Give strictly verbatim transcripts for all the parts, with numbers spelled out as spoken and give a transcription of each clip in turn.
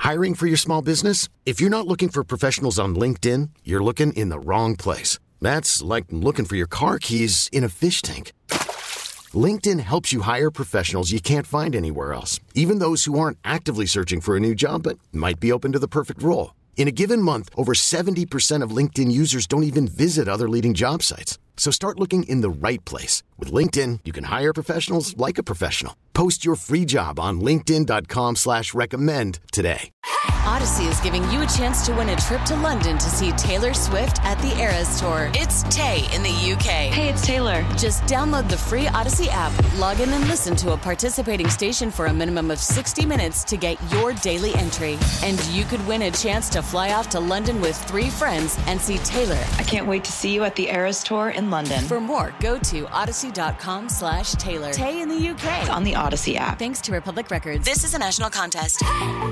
Hiring for your small business? If you're not looking for professionals on LinkedIn, you're looking in the wrong place. That's like looking for your car keys in a fish tank. LinkedIn helps you hire professionals you can't find anywhere else, even those who aren't actively searching for a new job but might be open to the perfect role. In a given month, over seventy percent of LinkedIn users don't even visit other leading job sites. So start looking in the right place. With LinkedIn, you can hire professionals like a professional. Post your free job on linkedin dot com slash recommend today. Odyssey is giving you a chance to win a trip to London to see Taylor Swift at the Eras Tour. It's Tay in the U K. Hey, it's Taylor. Just download the free Odyssey app, log in and listen to a participating station for a minimum of sixty minutes to get your daily entry. And you could win a chance to fly off to London with three friends and see Taylor. I can't wait to see you at the Eras Tour in London. For more, go to odyssey dot com slash Taylor. Tay in the U K. It's on the Odyssey app. Thanks to Republic Records. This is a national contest.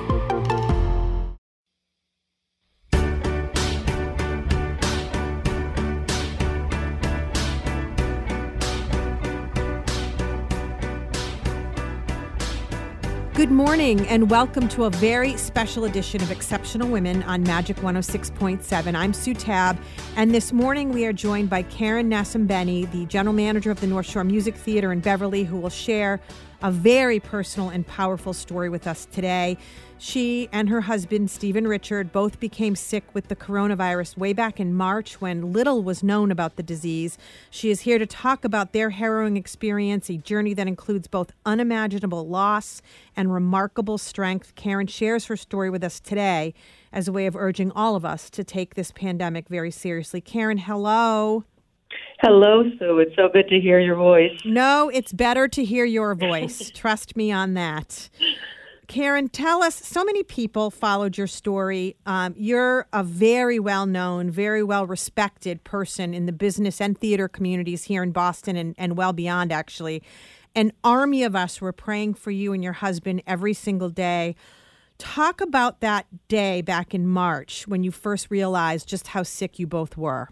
Good morning and welcome to a very special edition of Exceptional Women on Magic one oh six point seven. I'm Sue Tabb, and this morning we are joined by Karen Nassim-Beni, the general manager of the North Shore Music Theater in Beverly, who will share a very personal and powerful story with us today. She and her husband, Stephen Richard, both became sick with the coronavirus way back in March when little was known about the disease. She is here to talk about their harrowing experience, a journey that includes both unimaginable loss and remarkable strength. Karen shares her story with us today as a way of urging all of us to take this pandemic very seriously. Karen, hello. Hello, Sue. It's so good to hear your voice. No, it's better to hear your voice. Trust me on that. Karen, tell us, so many people followed your story. Um, you're a very well-known, very well-respected person in the business and theater communities here in Boston and, and well beyond, actually. An army of us were praying for you and your husband every single day. Talk about that day back in March when you first realized just how sick you both were.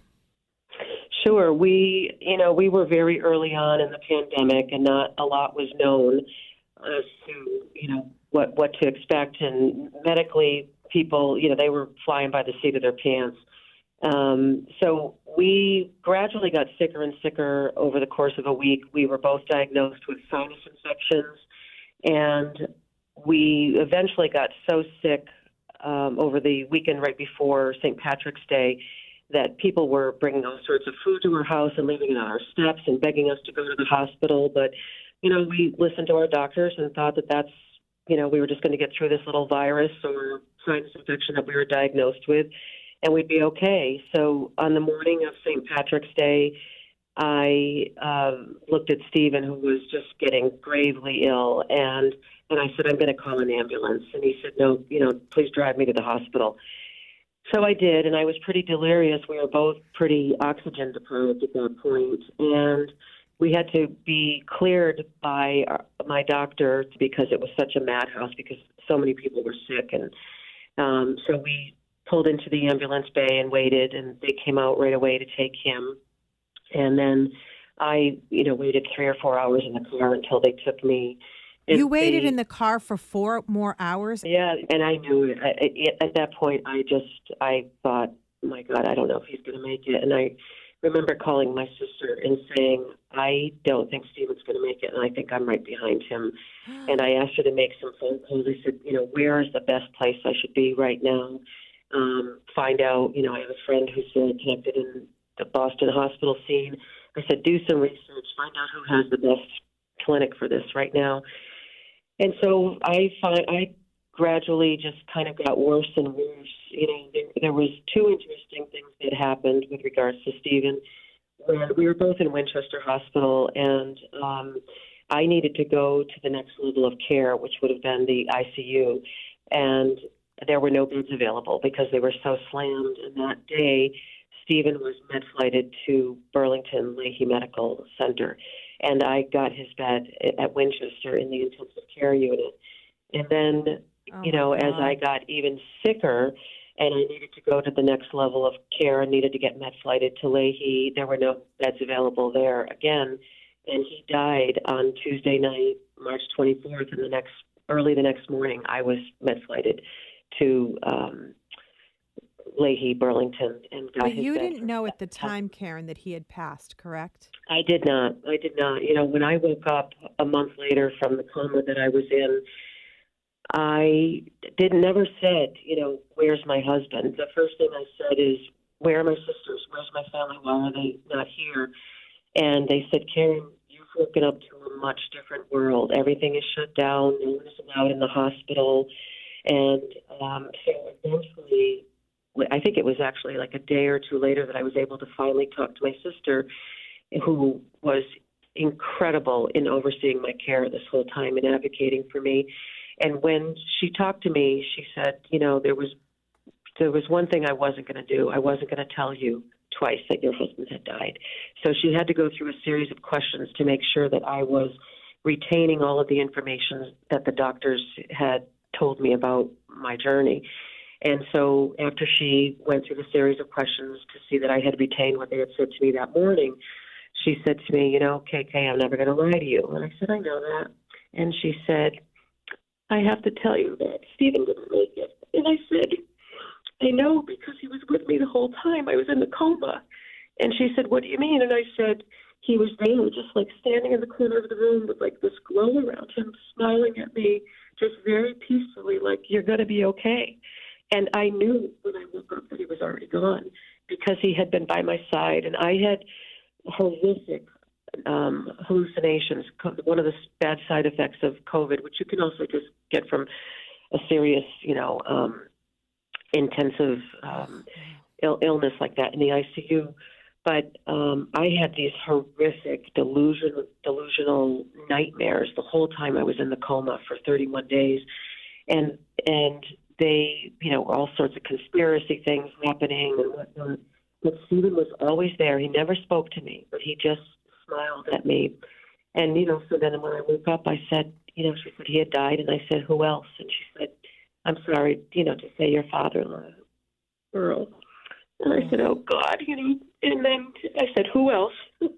Sure. We, you know, we were very early on in the pandemic and not a lot was known as to, you know, what, what to expect. And medically, people, you know, they were flying by the seat of their pants. Um, so we gradually got sicker and sicker over the course of a week. We were both diagnosed with sinus infections, and we eventually got so sick um, over the weekend right before Saint Patrick's Day that people were bringing all sorts of food to our house and leaving it on our steps and begging us to go to the hospital. But, you know, we listened to our doctors and thought that that's, you know, we were just going to get through this little virus or sinus infection that we were diagnosed with, and we'd be okay. So on the morning of Saint Patrick's Day, I um, looked at Stephen, who was just getting gravely ill, and and I said, I'm going to call an ambulance. And he said, no, you know, please drive me to the hospital. So I did, and I was pretty delirious. We were both pretty oxygen deprived at that point, and we had to be cleared by our, my doctor because it was such a madhouse because so many people were sick. And um, so we pulled into the ambulance bay and waited, and they came out right away to take him. And then I, you know, waited three or four hours in the car until they took me. And you waited they, in the car for four more hours? Yeah, and I knew it. I, I, at that point, I just, I thought, my God, I don't know if he's going to make it. And I remember calling my sister and saying, I don't think Stephen's going to make it, and I think I'm right behind him. And I asked her to make some phone calls. I said, you know, where is the best place I should be right now? Um, find out, you know, I have a friend who's really connected in the Boston hospital scene. I said, do some research, find out who has the best clinic for this right now. And so I find I gradually just kind of got worse and worse. You know, there, there was two interesting things that happened with regards to Stephen. When we were both in Winchester Hospital, and um, I needed to go to the next level of care, which would have been the I C U, and there were no beds available because they were so slammed. And that day, Stephen was med-flighted to Burlington Lahey Medical Center, and I got his bed at Winchester in the intensive care unit. And then, oh you know, as I got even sicker and I needed to go to the next level of care and needed to get med-flighted to Lahey, there were no beds available there again. And he died on Tuesday night, March twenty-fourth, and the next early the next morning, I was med-flighted to um, Leahy, Burlington, and got But his you bed didn't from know that at the time, Karen, that he had passed, correct? I did not. I did not. You know, when I woke up a month later from the coma that I was in, I did never said, you know, where's my husband? The first thing I said is, where are my sisters? Where's my family? Why are they not here? And they said, Karen, you've woken up to a much different world. Everything is shut down. No one is allowed in the hospital. And um, so eventually, I think it was actually like a day or two later that I was able to finally talk to my sister, who was incredible in overseeing my care this whole time and advocating for me. And when she talked to me, she said, you know, there was there was one thing I wasn't going to do. I wasn't going to tell you twice that your husband had died. So she had to go through a series of questions to make sure that I was retaining all of the information that the doctors had told me about my journey. And so after she went through the series of questions to see that I had retained what they had said to me that morning, she said to me, you know, K K, I'm never going to lie to you. And I said, I know that. And she said, I have to tell you that Stephen didn't make it. And I said, I know, because he was with me the whole time. I was in the coma. And she said, what do you mean? And I said, he was there, just like standing in the corner of the room with like this glow around him, smiling at me, just very peacefully, like, you're going to be okay. And I knew when I woke up that he was already gone, because he had been by my side. And I had horrific um, hallucinations, one of the bad side effects of COVID, which you can also just get from a serious, you know, um, intensive um, Ill- illness like that in the I C U. But um, I had these horrific delusional, delusional nightmares the whole time I was in the coma for thirty-one days. And, and they, you know, all sorts of conspiracy things happening and whatnot. But Stephen was always there. He never spoke to me, but he just smiled at me. And, you know, so then when I woke up, I said, you know, she said he had died. And I said, who else? And she said, I'm sorry, you know, to say your father-in-law, Earl. And I said, oh, God, you know. And then I said, who else?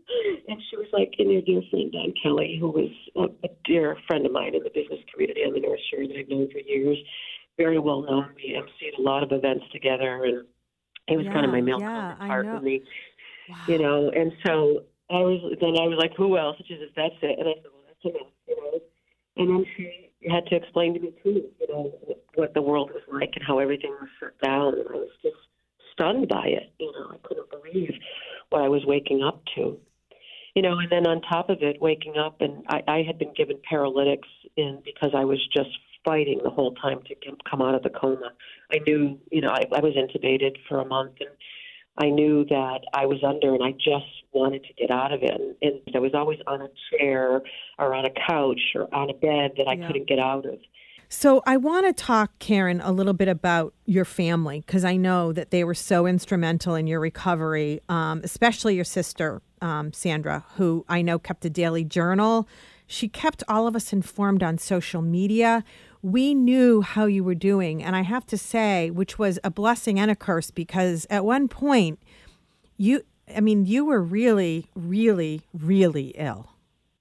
And she was like, and your dear friend, Don Kelly, who was a, a dear friend of mine in the business community on the North Shore that I've known for years, very well known. We emceed a lot of events together, and he was yeah, kind of my male yeah, counterpart I know. with me, Wow. you know. And so I was, then I was like, who else? And she says, that's it. And I said, well, that's enough, you know. And then she had to explain to me, too, you know, what the world was like and how everything was shut down. And I was just stunned by it. You know, I couldn't believe what I was waking up to. You know, and then on top of it, waking up, and I, I had been given paralytics in because I was just fighting the whole time to get, come out of the coma. I knew, you know, I, I was intubated for a month, and I knew that I was under, and I just wanted to get out of it. And, and I was always on a chair or on a couch or on a bed that I Yeah. couldn't get out of. So I want to talk, Karen, a little bit about your family, because I know that they were so instrumental in your recovery, um, especially your sister, um, Sandra, who I know kept a daily journal. She kept all of us informed on social media. We knew how you were doing. And I have to say, which was a blessing and a curse, because at one point, you, I mean, you were really, really, really ill.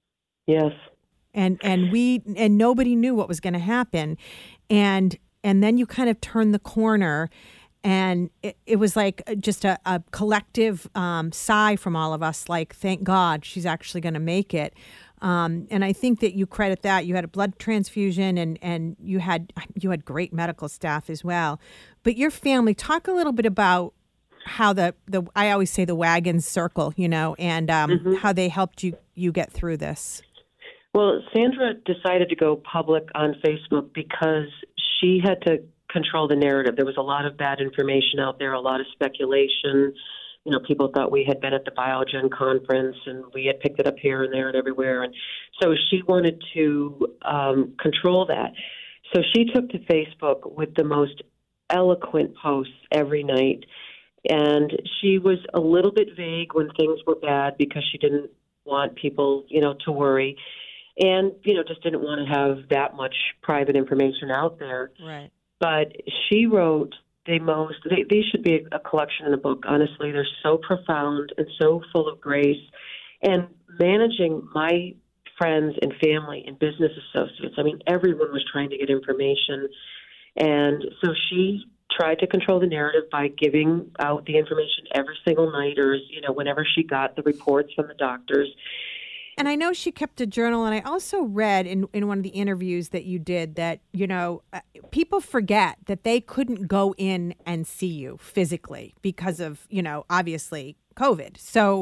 Yes. And and we and nobody knew what was going to happen, and and then you kind of turned the corner, and it, it was like just a, a collective um, sigh from all of us, like, thank God she's actually going to make it. Um, and I think that you credit that. You had a blood transfusion, and and you had you had great medical staff as well. But your family, talk a little bit about how the the I always say the wagons circle, you know, and um, mm-hmm. how they helped you you get through this. Well, Sandra decided to go public on Facebook because she had to control the narrative. There was a lot of bad information out there, a lot of speculation. You know, people thought we had been at the Biogen conference, and we had picked it up here and there and everywhere. And so she wanted to um, control that. So she took to Facebook with the most eloquent posts every night. And she was a little bit vague when things were bad because she didn't want people, you know, to worry. And, you know, just didn't want to have that much private information out there. Right. But she wrote the most, they, they should be a collection in a book, honestly. They're so profound and so full of grace. And managing my friends and family and business associates, I mean, everyone was trying to get information. And so she tried to control the narrative by giving out the information every single night, or, you know, whenever she got the reports from the doctors. And I know she kept a journal, and I also read in, in one of the interviews that you did that, you know, uh, people forget that they couldn't go in and see you physically because of, you know, obviously COVID. So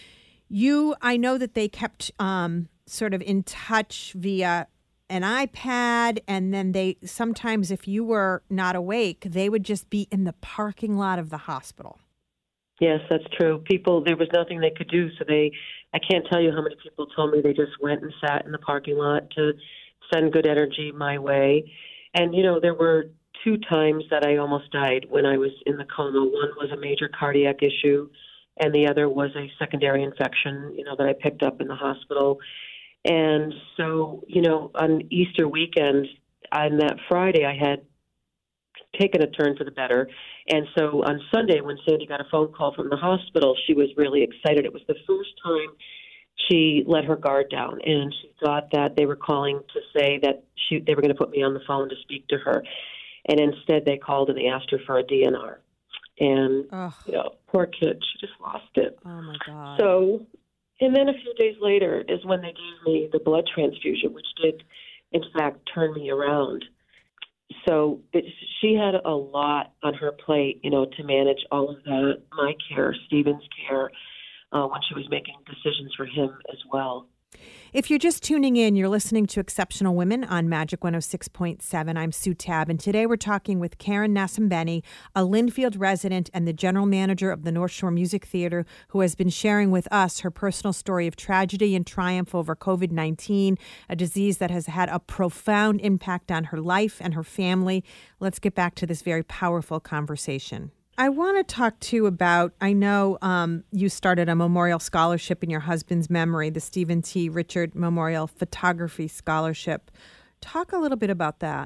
you, I know that they kept um, sort of in touch via an iPad, and then they sometimes, if you were not awake, they would just be in the parking lot of the hospital. Yes, that's true. People, there was nothing they could do, so they, I can't tell you how many people told me they just went and sat in the parking lot to send good energy my way. And, you know, there were two times that I almost died when I was in the coma. One was a major cardiac issue, and the other was a secondary infection, you know, that I picked up in the hospital. And so, you know, on Easter weekend, on that Friday, I had taken a turn for the better. And so on Sunday, when Sandy got a phone call from the hospital, she was really excited. It was the first time she let her guard down, and she thought that they were calling to say that she, they were going to put me on the phone to speak to her. And instead, they called and they asked her for a D N R. And, Ugh. you know, poor kid, she just lost it. Oh, my God. So, and then a few days later is when they gave me the blood transfusion, which did, in fact, turn me around. So it, she had a lot on her plate, you know, to manage all of that, my care, Stephen's care, uh, when she was making decisions for him as well. If you're just tuning in, you're listening to Exceptional Women on Magic one oh six point seven. I'm Sue Tabb, and today we're talking with Karen Nasembeni, a Linfield resident and the general manager of the North Shore Music Theater, who has been sharing with us her personal story of tragedy and triumph over covid nineteen, a disease that has had a profound impact on her life and her family. Let's get back to this very powerful conversation. I want to talk too about, I know um, you started a memorial scholarship in your husband's memory, the Stephen T. Richard Memorial Photography Scholarship. Talk a little bit about that.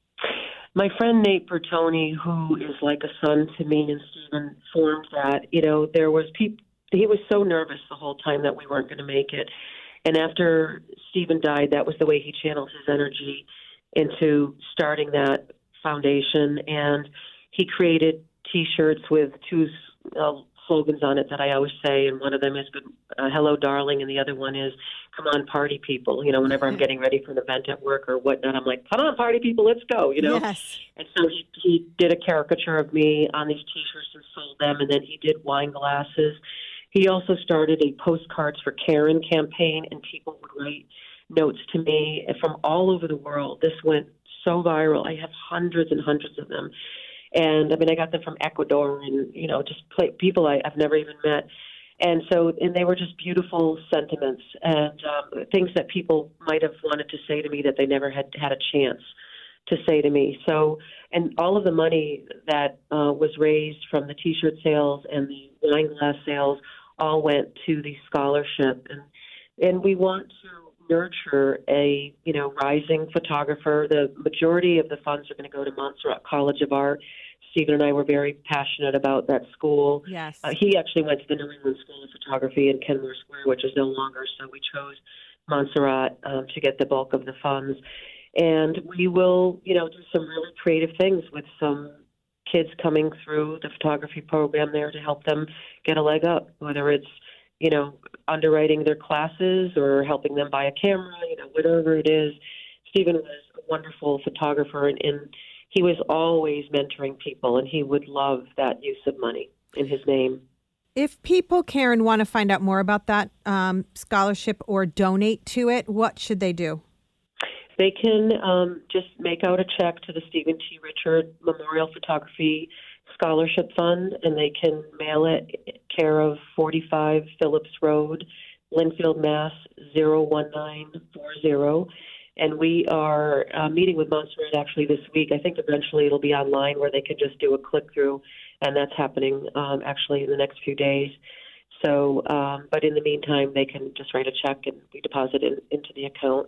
My friend Nate Bertoni, who is like a son to me and Stephen, formed that. You know, there was people, he was so nervous the whole time that we weren't going to make it. And after Stephen died, that was the way he channeled his energy into starting that foundation. And he created T-shirts with two uh, slogans on it that I always say, and one of them is good, uh, "Hello, darling," and the other one is "Come on, party people." You know, whenever I'm getting ready for an event at work or whatnot, I'm like, "Come on, party people, let's go!" You know. Yes. And so he he did a caricature of me on these T-shirts and sold them, and then he did wine glasses. He also started a postcards for Karen campaign, and people would write notes to me from all over the world. This went so viral. I have hundreds and hundreds of them. And I mean, I got them from Ecuador and, you know, just play, people I, I've never even met. And so, and they were just beautiful sentiments and um, things that people might have wanted to say to me that they never had had a chance to say to me. So, and all of the money that uh, was raised from the T-shirt sales and the wine glass sales all went to the scholarship. And, and we want to nurture a, you know, rising photographer. The majority of the funds are going to go to Montserrat College of Art. Stephen and I were very passionate about that school. Yes. Uh, he actually went to the New England School of Photography in Kenmore Square, which is no longer, so we chose Montserrat um, to get the bulk of the funds. And we will, you know, do some really creative things with some kids coming through the photography program there to help them get a leg up, whether it's, you know, underwriting their classes or helping them buy a camera, you know, whatever it is. Stephen was a wonderful photographer, and, and he was always mentoring people, and he would love that use of money in his name. If people, Karen, want to find out more about that um, scholarship or donate to it, what should they do? They can um, just make out a check to the Stephen T. Richard Memorial Photography Scholarship Fund, and they can mail it care of forty-five Phillips Road, Linfield, Mass. zero one nine four zero. And we are uh, meeting with Montserrat actually this week. I think eventually it'll be online where they can just do a click-through, and that's happening um, actually in the next few days. So, um, but in the meantime, they can just write a check and we deposit it into the account.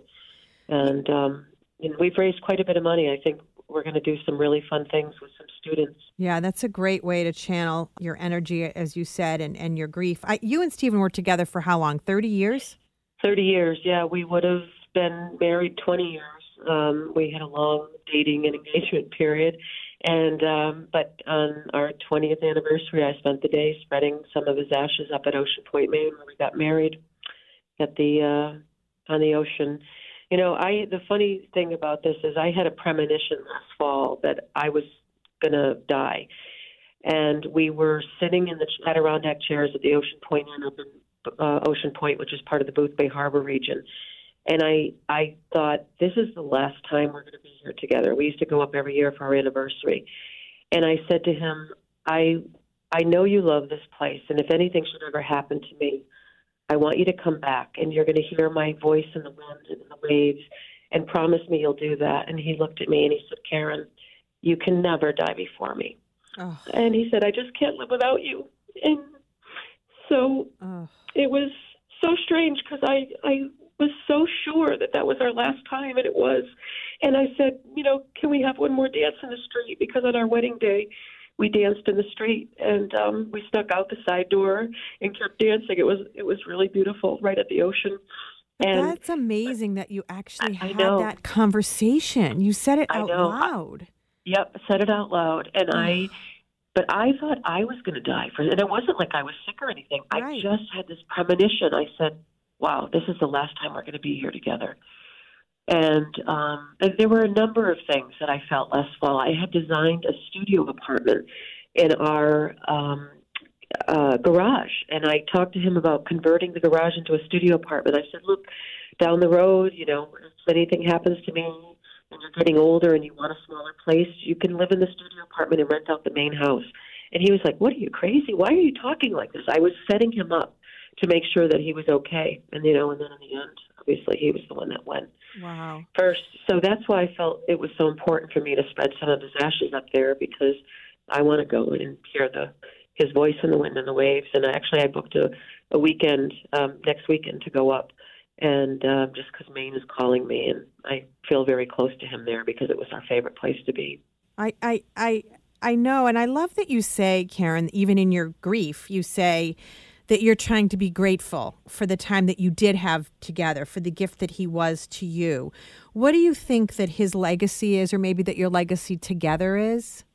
And um, you know, we've raised quite a bit of money. I think we're going to do some really fun things with some students. Yeah, that's a great way to channel your energy, as you said, and, and your grief. I, you and Stephen were together for how long? thirty years? thirty years, yeah. We would have been married twenty years Um, we had a long dating and engagement period. And um, but on our twentieth anniversary, I spent the day spreading some of his ashes up at Ocean Point, Maine, where we got married at the uh, on the ocean. You know, I the funny thing about this is I had a premonition last fall that I was going to die, and we were sitting in the Adirondack chairs at the Ocean Point Inn up in uh, Ocean Point, which is part of the Boothbay Harbor region. And I, I thought, this is the last time we're going to be here together. We used to go up every year for our anniversary. And I said to him, I, I know you love this place, and if anything should ever happen to me, I want you to come back, and you're going to hear my voice in the wind and in the waves, and promise me you'll do that. And he looked at me and he said, Karen, you can never die before me. Oh. And he said, I just can't live without you. And so oh. It was so strange because I, I was so sure that that was our last time, and it was. And I said, you know, can we have one more dance in the street? Because on our wedding day, we danced in the street, and um, we snuck out the side door and kept dancing. It was it was really beautiful, right at the ocean. And that's amazing that you actually I, had I that conversation. You said it out loud. I, yep, said it out loud, and I. But I thought I was going to die for it, and it wasn't like I was sick or anything. Right. I just had this premonition. I said, wow, this is the last time we're going to be here together. And, um, and there were a number of things that I felt last fall. I had designed a studio apartment in our um, uh, garage, and I talked to him about converting the garage into a studio apartment. I said, look, down the road, you know, if anything happens to me and you're getting older and you want a smaller place, you can live in the studio apartment and rent out the main house. And he was like, what, are you crazy? Why are you talking like this? I was setting him up to make sure that he was okay. And, you know, and then in the end, obviously he was the one that went wow. first. So that's why I felt it was so important for me to spread some of his ashes up there, because I want to go and hear the his voice in the wind and the waves. And actually I booked a, a weekend, um, next weekend to go up. And uh, just because Maine is calling me, and I feel very close to him there because it was our favorite place to be. I, I, I, I know, and I love that you say, Karen, even in your grief, you say that you're trying to be grateful for the time that you did have together, for the gift that he was to you. What do you think that his legacy is, or maybe that your legacy together is?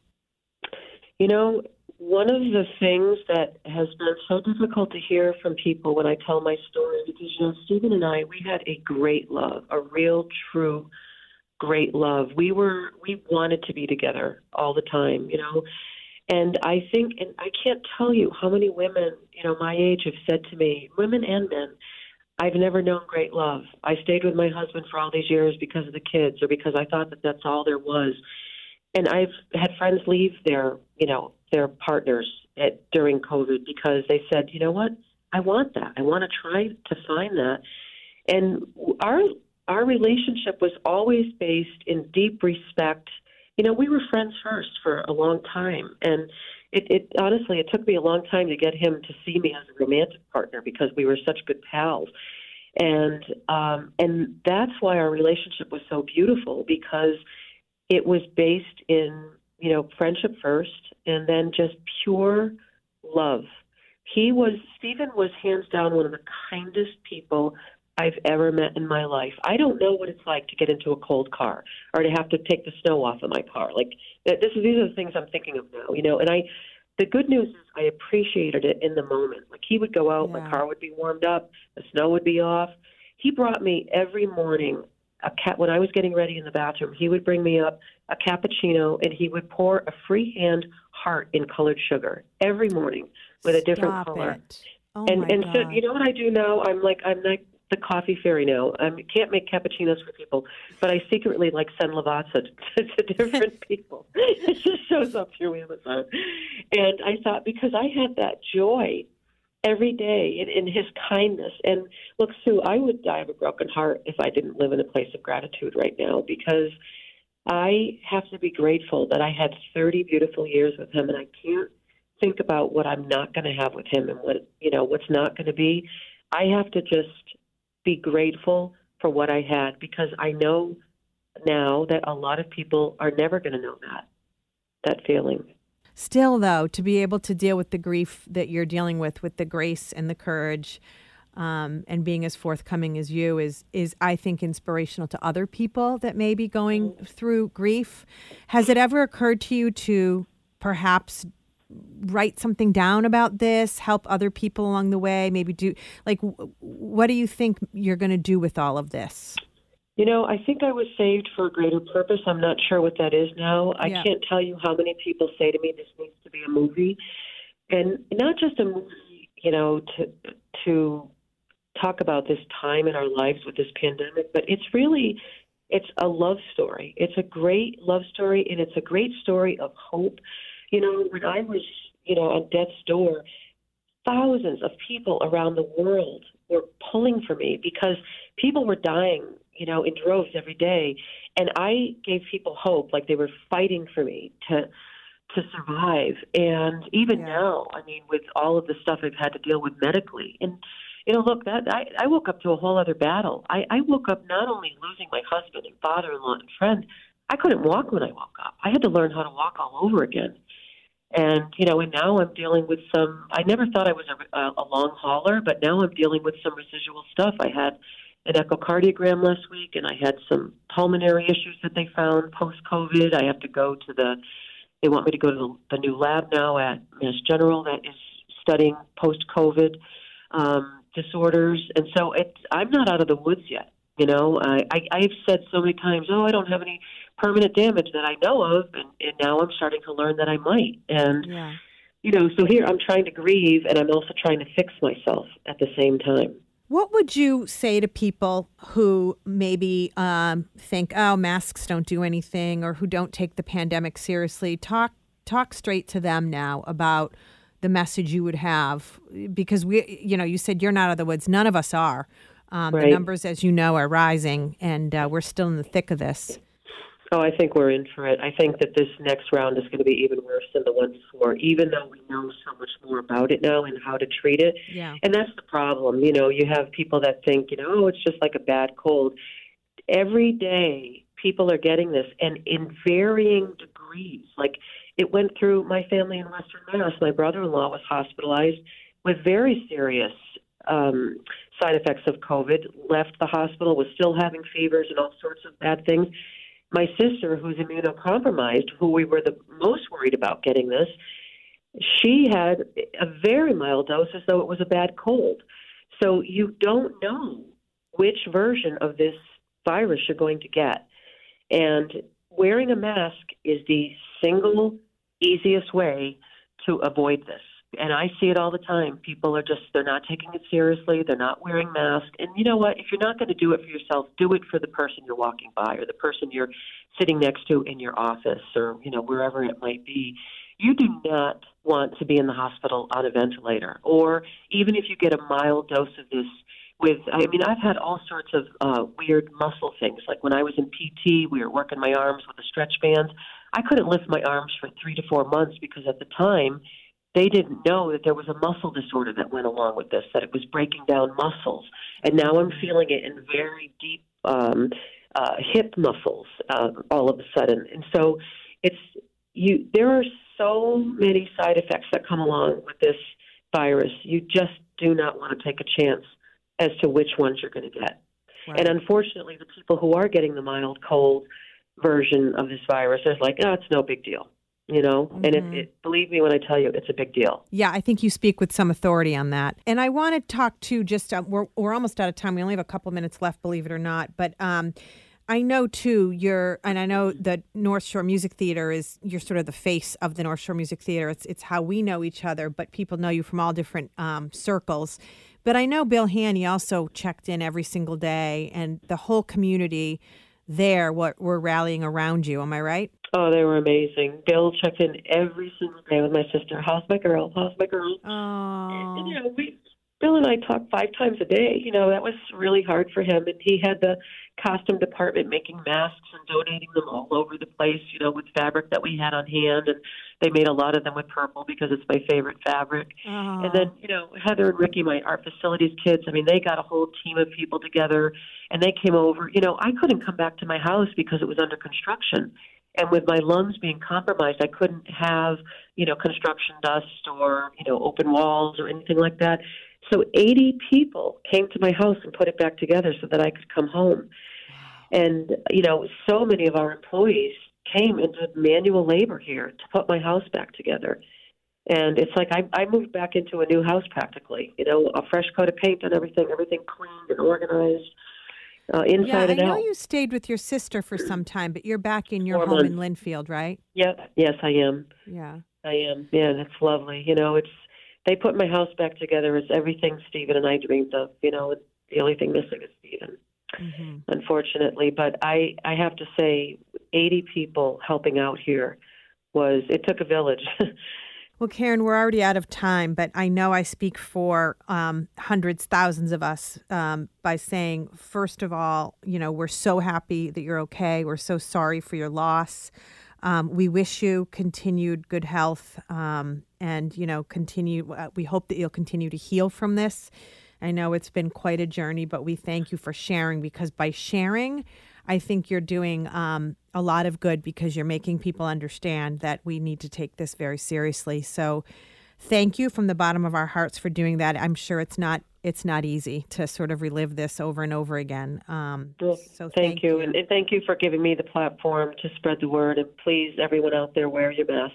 You know, one of the things that has been so difficult to hear from people when I tell my story, because, you know, Stephen and I, we had a great love, a real, true, great love. We were, we wanted to be together all the time, you know. And I think, and I can't tell you how many women, you know, my age have said to me, women and men, I've never known great love. I stayed with my husband for all these years because of the kids, or because I thought that that's all there was. And I've had friends leave their, you know, their partners at, during COVID because they said, you know what, I want that. I want to try to find that. And our our relationship was always based in deep respect. You know, we were friends first for a long time. And it, it honestly, it took me a long time to get him to see me as a romantic partner because we were such good pals. And um, and that's why our relationship was so beautiful, because it was based in, you know, friendship first, and then just pure love. He was, Stephen was hands down one of the kindest people I've ever met in my life. I don't know what it's like to get into a cold car or to have to take the snow off of my car. Like, this is, these are the things I'm thinking of now, you know, and I, the good news is I appreciated it in the moment. Like, he would go out, yeah. My car would be warmed up, the snow would be off. He brought me every morning a cat when I was getting ready in the bathroom. He would bring me up a cappuccino, and he would pour a freehand heart in colored sugar every morning with a different Stop color. It. Oh and my and God. so, you know what I do now? I'm like I'm like the coffee fairy now. I can't make cappuccinos for people, but I secretly like send Lavazza to, to different people. It just shows up through Amazon. And I thought, because I had that joy every day in, in his kindness. And look, Sue, I would die of a broken heart if I didn't live in a place of gratitude right now, because I have to be grateful that I had thirty beautiful years with him, and I can't think about what I'm not going to have with him and what, you know, what's not going to be. I have to just be grateful for what I had, because I know now that a lot of people are never going to know that, that feeling. Still, though, to be able to deal with the grief that you're dealing with, with the grace and the courage, um, and being as forthcoming as you is, is, I think, inspirational to other people that may be going through grief. Has it ever occurred to you to perhaps write something down about this, help other people along the way, maybe do, like, what do you think you're going to do with all of this? You know, I think I was saved for a greater purpose. I'm not sure what that is now. I Yeah. can't tell you how many people say to me, this needs to be a movie. And not just a movie, you know, to to talk about this time in our lives with this pandemic, but it's really, it's a love story. It's a great love story, and it's a great story of hope. You know, when I was, you know, on death's door, thousands of people around the world were pulling for me because people were dying, you know, in droves every day. And I gave people hope, like they were fighting for me to to survive. And even Yeah. now, I mean, with all of the stuff I've had to deal with medically, and, you know, look, that I, I woke up to a whole other battle. I, I woke up not only losing my husband and father-in-law and friend, I couldn't walk when I woke up. I had to learn how to walk all over again. And, you know, and now I'm dealing with some, I never thought I was a, a long hauler, but now I'm dealing with some residual stuff. I had an echocardiogram last week, and I had some pulmonary issues that they found post-COVID. I have to go to the, they want me to go to the, the new lab now at Mass General that is studying post-COVID um, disorders. And so it's, I'm not out of the woods yet. You know, I, I, I've said so many times, oh, I don't have any permanent damage that I know of, and, and now I'm starting to learn that I might. And, Yeah. you know, so here I'm trying to grieve, and I'm also trying to fix myself at the same time. What would you say to people who maybe um, think, oh, masks don't do anything, or who don't take the pandemic seriously? Talk talk straight to them now about the message you would have, because we, you know, you said you're not out of the woods. None of us are. Um, Right. The numbers, as you know, are rising, and uh, we're still in the thick of this. Oh, I think we're in for it. I think that this next round is going to be even worse than the one before, even though we know so much more about it now and how to treat it. Yeah. And that's the problem. You know, you have people that think, you know, oh, it's just like a bad cold. Every day, people are getting this, and in varying degrees. Like, it went through my family in Western Mass. My brother-in-law was hospitalized with very serious um, side effects of COVID, left the hospital, was still having fevers and all sorts of bad things. My sister, who's immunocompromised, who we were the most worried about getting this, she had a very mild dose as though it was a bad cold. So you don't know which version of this virus you're going to get. And wearing a mask is the single easiest way to avoid this. And I see it all the time. People are just, they're not taking it seriously. They're not wearing masks. And you know what? If you're not going to do it for yourself, do it for the person you're walking by or the person you're sitting next to in your office or, you know, wherever it might be. You do not want to be in the hospital on a ventilator. Or even if you get a mild dose of this with, I mean, I've had all sorts of uh, weird muscle things. Like when I was in P T, we were working my arms with the stretch bands. I couldn't lift my arms for three to four months because at the time, they didn't know that there was a muscle disorder that went along with this, that it was breaking down muscles. And now I'm feeling it in very deep um, uh, hip muscles uh, all of a sudden. And so it's you. There are so many side effects that come along with this virus. You just do not want to take a chance as to which ones you're going to get. Right. And unfortunately, the people who are getting the mild cold version of this virus are like, oh, it's no big deal. You know, mm-hmm. and it, it, believe me when I tell you, it's a big deal. Yeah, I think you speak with some authority on that. And I want to talk to just, uh, we're, we're almost out of time. We only have a couple minutes left, believe it or not. But um, I know, too, you're, and I know that North Shore Music Theater is, you're sort of the face of the North Shore Music Theater. It's it's how we know each other, but people know you from all different um, circles. But I know Bill Haney also checked in every single day, and the whole community there, what we're rallying around you. Am I right? Oh, they were amazing. Bill checked in every single day with my sister. How's my girl? How's my girl? Oh. And, and, you know, we, Bill and I talked five times a day. You know, that was really hard for him. And he had the costume department making masks and donating them all over the place, you know, with fabric that we had on hand. And they made a lot of them with purple because it's my favorite fabric. Oh. And then, you know, Heather and Ricky, my art facilities kids, I mean, they got a whole team of people together. And they came over. You know, I couldn't come back to my house because it was under construction. And with my lungs being compromised, I couldn't have, you know, construction dust or, you know, open walls or anything like that. So eighty people came to my house and put it back together so that I could come home. And, you know, so many of our employees came into manual labor here to put my house back together. And it's like I, I moved back into a new house practically, you know, a fresh coat of paint and everything, everything cleaned and organized, uh, inside yeah, and out. I know you stayed with your sister for some time, but you're back in your Four home months. in Linfield, right? Yeah, yes, I am. Yeah. I am. Yeah, that's lovely. You know, it's they put my house back together. It's everything Stephen and I dreamed of, you know, and the only thing missing is Stephen. Mm-hmm. Unfortunately, but I, I have to say eighty people helping out here was, it took a village. Well, Karen, we're already out of time, but I know I speak for um, hundreds, thousands of us um, by saying, first of all, you know, we're so happy that you're okay. We're so sorry for your loss. Um, we wish you continued good health um, and, you know, continue. Uh, we hope that you'll continue to heal from this. I know it's been quite a journey, but we thank you for sharing, because by sharing, I think you're doing um, a lot of good, because you're making people understand that we need to take this very seriously. So thank you from the bottom of our hearts for doing that. I'm sure it's not it's not easy to sort of relive this over and over again. Um, well, so thank, thank you. you. And, and thank you for giving me the platform to spread the word. And please, everyone out there, wear your masks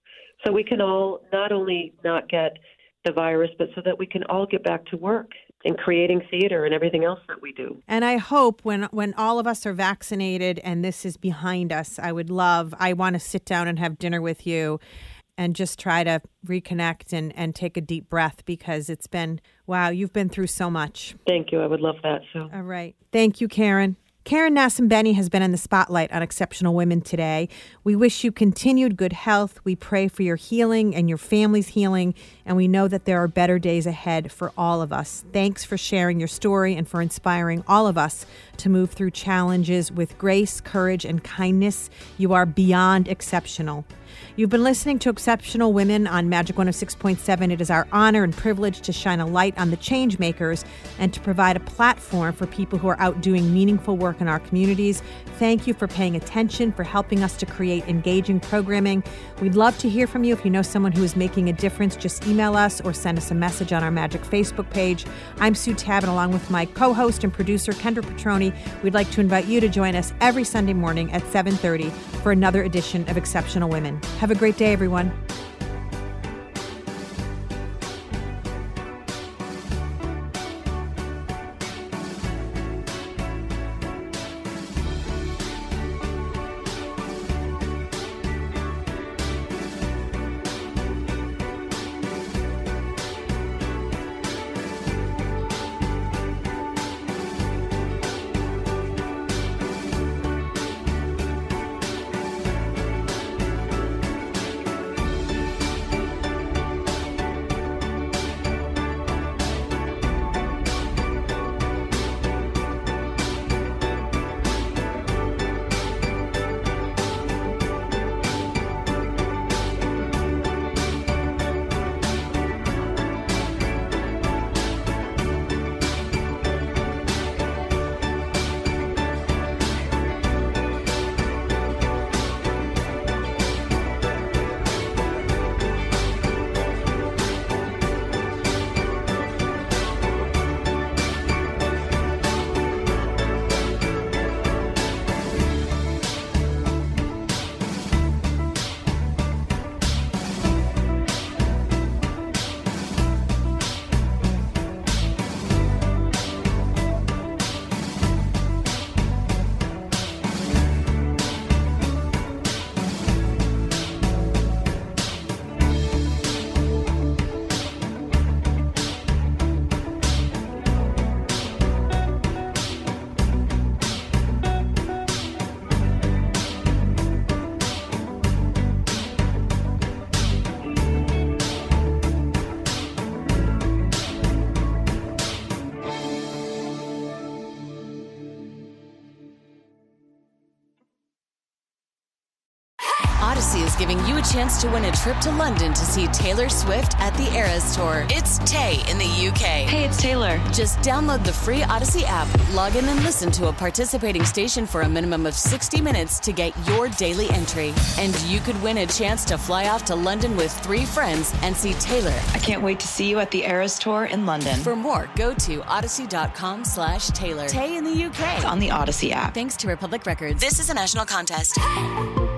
so we can all not only not get the virus, but so that we can all get back to work and creating theater and everything else that we do. And I hope when when all of us are vaccinated and this is behind us, I would love, I want to sit down and have dinner with you and just try to reconnect and, and take a deep breath, because it's been, wow, you've been through so much. Thank you. I would love that. So. All right. Thank you, Karen. Karen Nassim-Benny has been in the spotlight on Exceptional Women today. We wish you continued good health. We pray for your healing and your family's healing, and we know that there are better days ahead for all of us. Thanks for sharing your story and for inspiring all of us to move through challenges with grace, courage, and kindness. You are beyond exceptional. You've been listening to Exceptional Women on Magic one oh six point seven. It is our honor and privilege to shine a light on the change makers and to provide a platform for people who are out doing meaningful work in our communities. Thank you for paying attention, for helping us to create engaging programming. We'd love to hear from you. If you know someone who is making a difference, just email us or send us a message on our Magic Facebook page. I'm Sue Tabb, and along with my co-host and producer, Kendra Petroni, we'd like to invite you to join us every Sunday morning at seven thirty for another edition of Exceptional Women. Have a great day, everyone. giving you a chance to win a trip to London to see Taylor Swift at the Eras Tour. It's Tay in the U K. Hey, it's Taylor. Just download the free Odyssey app, log in and listen to a participating station for a minimum of sixty minutes to get your daily entry. And you could win a chance to fly off to London with three friends and see Taylor. I can't wait to see you at the Eras Tour in London. For more, go to odyssey.com slash Taylor. Tay in the U K. On the Odyssey app. Thanks to Republic Records. This is a national contest.